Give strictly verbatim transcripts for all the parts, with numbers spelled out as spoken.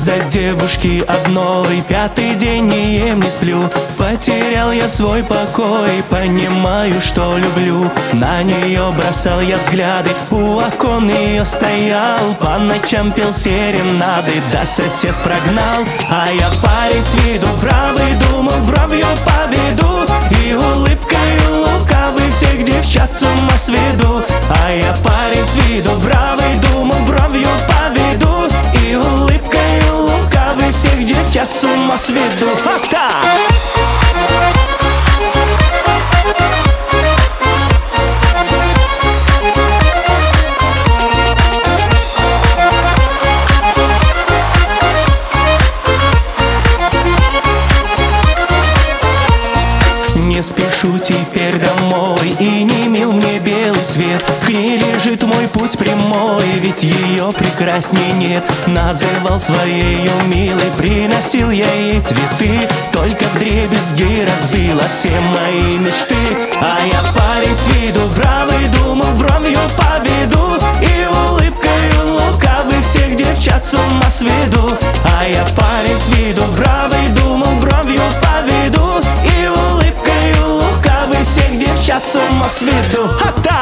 Из-за девушки одной пятый день не ем, не сплю. Потерял я свой покой, понимаю, что люблю. На нее бросал я взгляды, у окон ее стоял, по ночам пел серенады, да сосед прогнал. А я парень с виду бравый, думал, бровью поведу, и улыбкой лукавый всех девчат с ума сведу. А я парень с виду бравый, думал, бровью поведу, и улыбкой лукавый всех девчат с ума сведу. Ха-та! Не спешу теперь домой, и не мил мне белый свет. К ней лежит мой путь прямой, ведь ее прекрасней нет. Называл своею милой, приносил я ей цветы, только вдребезги разбила все мои мечты. А я парень с виду бравый, думал, бровью поведу, и улыбкой лукавый всех девчат с ума сведу. А я парень с виду бравый, думал, бровью поведу, и улыбкой лукавый всех девчат с ума сведу. Ха-та!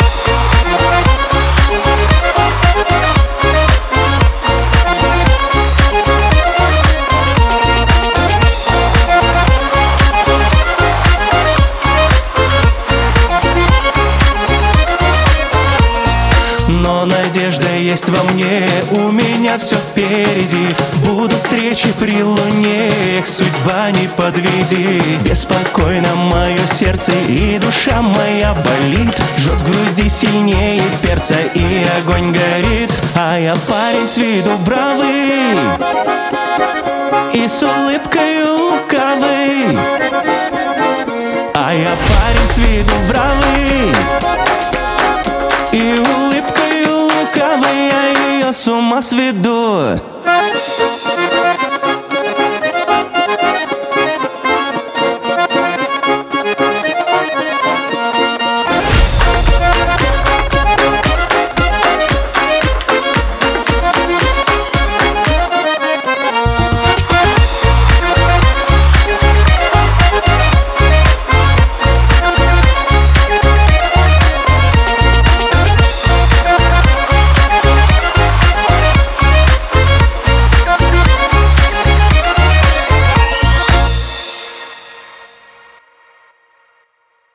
Но надежда есть во мне, у меня все впереди. Будут встречи при луне, эх, судьба не подведи. Беспокойно мое сердце и душа моя болит, жжет в груди сильнее перца и огонь горит. А я парень с виду бравый и с улыбкой лукавый. А я парень с виду бравый и улыбкой лукавой, я ее с ума сведу.